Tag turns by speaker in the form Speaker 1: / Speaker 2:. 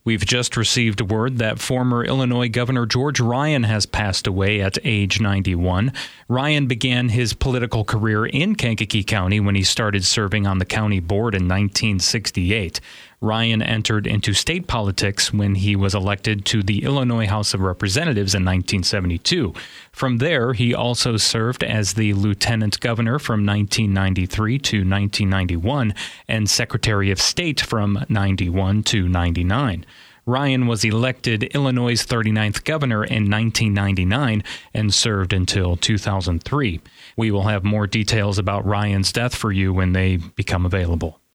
Speaker 1: We've just received word that former Illinois Governor George Ryan has passed away at age 91. Ryan began his political career in Kankakee County when he started serving on the county board in 1968. Ryan entered into state politics when he was elected to the Illinois House of Representatives in 1972. From there, he also served as the lieutenant governor from 1993 to 1991 and Secretary of State from 91 to 99. Ryan was elected Illinois' 39th governor in 1999 and served until 2003. We will have more details about Ryan's death for you when they become available.